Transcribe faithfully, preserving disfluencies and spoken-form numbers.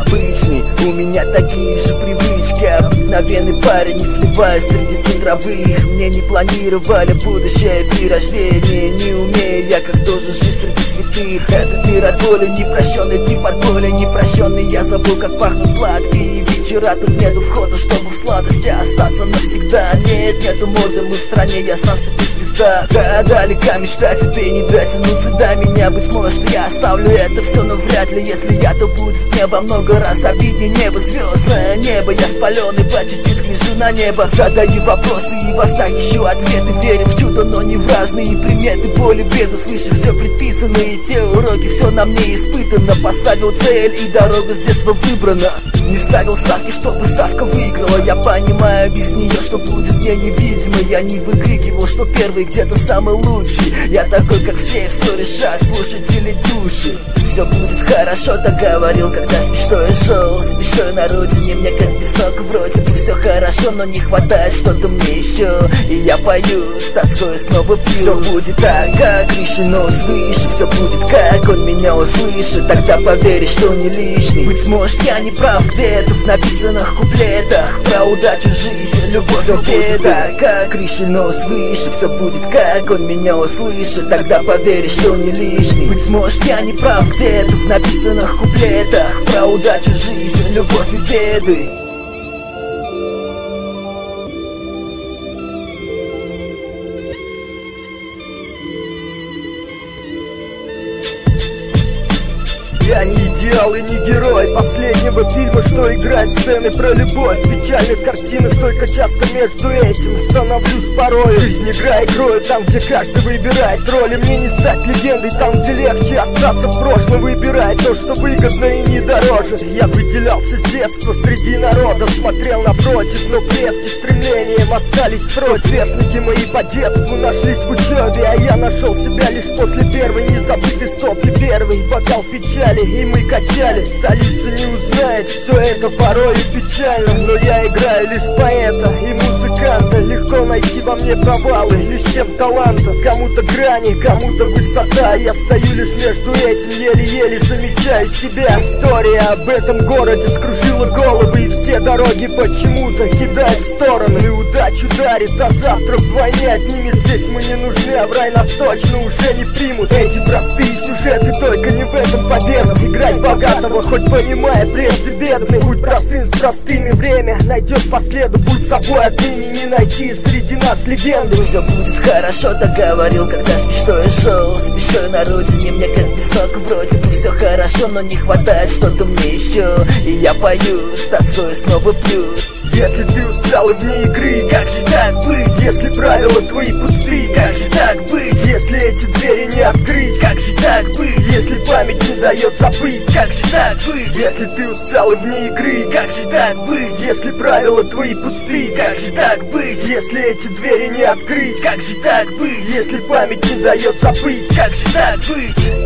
обычный. У меня такие же привычки, обыкновенный парень, не сливаюсь среди центровых. Мне не планировали будущее при рождении. Не умею я, как должен жить среди святых. Этот мир от боли непрощенный, тип от боли непрощенный. Я забыл, как пахнут сладкие вечера. Тут нету входа, чтобы в сладости остаться навсегда. Нет, нету моды, мы в стране, я сам себе звезда. Да, далека мечта, тебе не дотянуться до меня. Быть может, я оставлю это все, но вряд ли. Если я, то будет мне во много раз обиднее. Небо, звездное небо, я спаленный, по чуть-чуть гляжу на небо. Задаю вопросы и вас так ищу ответы. Верю в чудо, но не в разные приметы. Боли, беды, свыше все предписано. И те уроки, все на мне испытано. Поставил цель, и дорога с детства выбрана. Не ставил ставки, чтобы ставка выиграла. Я понимаю без нее, что будет мне невидимо. Я не выкрикивал, что первый где-то самый лучший. Я такой, как все, все решаю, слушатели души. Все будет хорошо, так говорил, когда с мечтой шел. С мечтой на родине, мне как без ног. Вроде бы все хорошо, но не хватает что-то мне еще. И я пою, с тоской снова пью. Все будет так, как решено свыше. Все будет как он меня услышит. Тогда поверишь, что не лишний. Быть может, я не прав где-то в написанных куплетах. Про удачу, жизнь, любовь, все будет так, как решено свыше. Все будет как он меня услышит. Тогда поверишь, что не лишний. Быть может, я не прав где-то в написанных куплетах. Про удачу, жизнь, любовь и беды. Я не идеал и не герой последнего фильма, что играет сцены про любовь. В печальных картинах только часто между этим становлюсь порой. Жизнь игра игрою там, где каждый выбирает роли. Мне не стать легендой там, где легче остаться в прошлом. Выбирай то, что выгодно и не дороже. Я выделялся с детства среди народа, смотрел напротив, но предки стремлением остались против. Сверстники мои по детству нашлись в учебе, а я нашел себя лишь после первой незабытой стопки. Первый бокал печали, и мы качали. Столица не узнает, все это порой и печально. Но я играю лишь поэта и музыканта. Легко найти во мне провалы, лишь тем таланта. Кому-то грани, кому-то высота. Я стою лишь между этим, еле-еле замечаю себя. История об этом городе скружила головы, и все дороги почему-то кидают в стороны. И удачу дарит, а завтра вдвойне отнимет. Здесь мы не нужны, а в рай нас точно уже не примут. Эти простые сюжеты, только не в этом победа. Играть богатого, хоть понимая прежде бедный. Будь простым с простыми, время найдет по следу. Будь собой отныне, не найти среди нас легенду. Все будет хорошо, так говорил, когда с мечтой шел. С мечтой на родине, мне как без ног. Вроде бы все хорошо, но не хватает что-то мне еще. И я пою, с тоской снова пью. Если ты устал и вне игры, как же так быть? Если правила твои пусты, как же так быть? Если эти двери не открыть, как же так быть? Если память не дает забыть, как же так быть? Если ты устал и вне игры, как же так быть? Если правила твои пусты, как же так быть? Если эти двери не открыть, как же так быть? Если память не дает забыть, как же так быть?